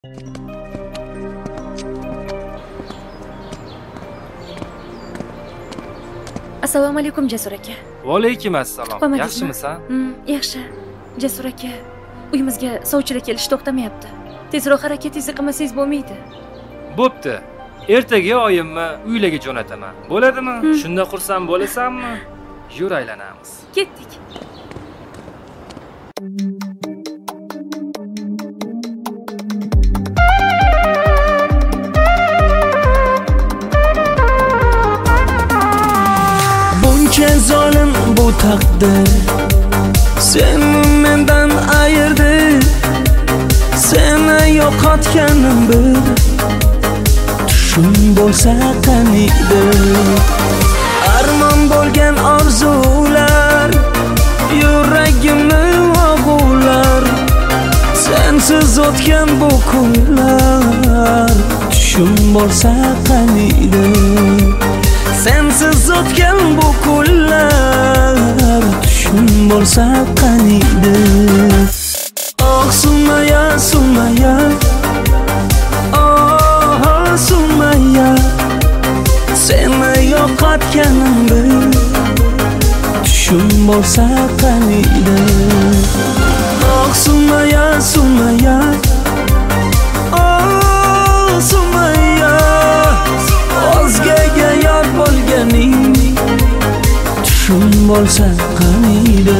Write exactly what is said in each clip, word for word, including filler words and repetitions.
Assalomu alaykum Jasur aka. Va alaykum assalom. Yaxshimisan? Hmm, yaxshi. Jasur aka, uyimizga sovchilar kelish to'xtamayapti. Tezroq harakatingizni qilmasangiz bo'lmaydi. Bo'pti. Ertaga oyimni uylarga jo'nataman. Bo'ladimi? Hmm. Shunda xursand bo'lasanmi? Yur aylanamiz. Ketdik. Buncha zolim bu taqdir seni mendan ayirdi. Seni yo'qotganim bir tushum bo'lsa qaniydi. Armon bo'lgan orzular yuragimni og'ular. Sensiz o'tgan bu kunlar tushum bo'lsa qaniydi. Sensiz o'tgan bu kunlar tushum bo'lsa qaniydi. Oh Sumaya, Sumaya, oh Sumaya, seni yo'qotganim bir tushum bo'lsa qaniydi. Oh Sumaya, Sumaya, oh Sumaya, o'zgaga yor bo'lganing tushum bo'lsa qaniydi.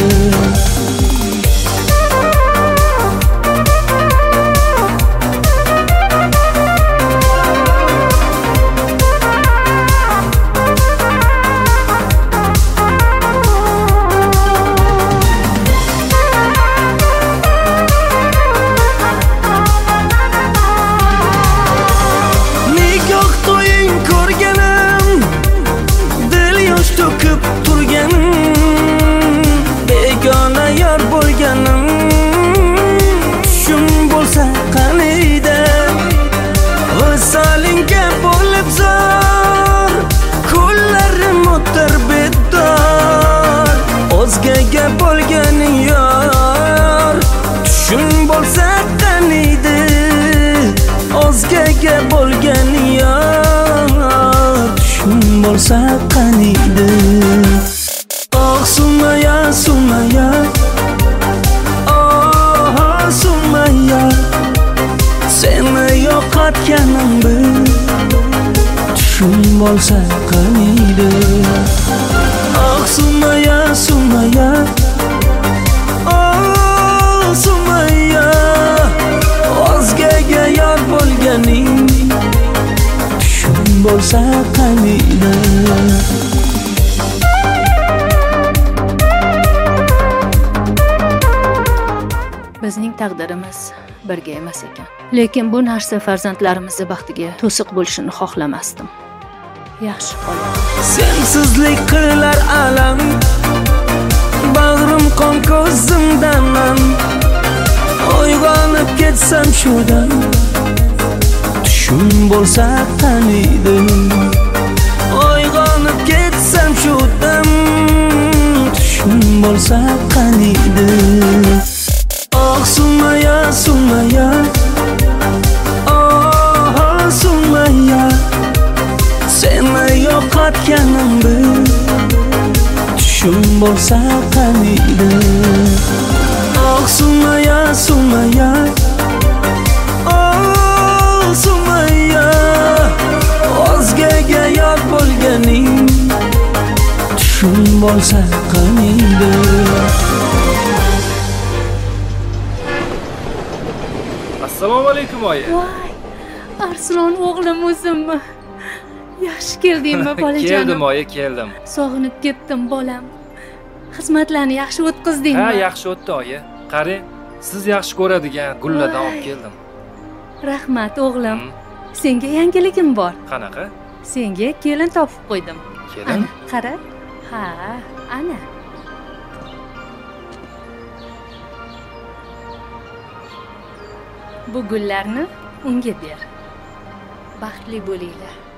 O'zgaga bo'lganing yor tushum bo'lsa qaniydi. O'zgaga bo'lganing yor tushum bo'lsa qaniydi. Oh Sumaya, Sumaya, oh Sumaya, seni yo'qotganim bir tushum bo'lsa qaniydi. Oh Sumaya, Sumaya, oh Sumaya, o'zgaga yor bo'lganing tushum bo'lsa qaniydi. Bizning taqdirimiz birga emas ekan. Lekin bu narsa farzandlarimizning baxtiga to'siq bo'lishini xohlamasdim. Yaxshi qoling. Sensizlik qilar alam, bag'rim qon ko'zimdan. Uyg'onib ketsam shudan tushum bo'lsa qaniydi. Uyg'onib ketsam shudan tushum bo'lsa qaniydi. Oh Sumaya, Sumaya, oh Sumaya, seni yo'qotganim bir tushum bo'lsa qaniydi. Oh Sumaya, Sumaya, oh Sumaya, o'zgaga yor bo'lganing tushum bo'lsa qaniydi. Assalomu alaykum oyi. Voy, Arslon o'g'lim o'zimmi? Yaxshi keldingmi bolajonim? Keldim oyi, keldim. Sog'inib ketdim bolam. Xizmatlarni yaxshi o'tqizdingmi? Ha, yaxshi o'tdi oyi. Qarang, siz yaxshi ko'radigan gullardan olib keldim. Rahmat o'g'lim. Senga yangiligim bor. Qanaqa? Senga kelin topib qo'ydim. Kelin? Ana, qara. Ha, ana. Bu gullarni unga ber. Baxtli bo'linglar.